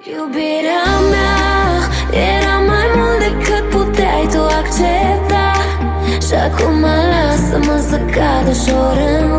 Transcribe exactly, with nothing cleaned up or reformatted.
Iubirea mea era mai mult decât puteai tu accepta. Și acum lasă-mă să cad ușor în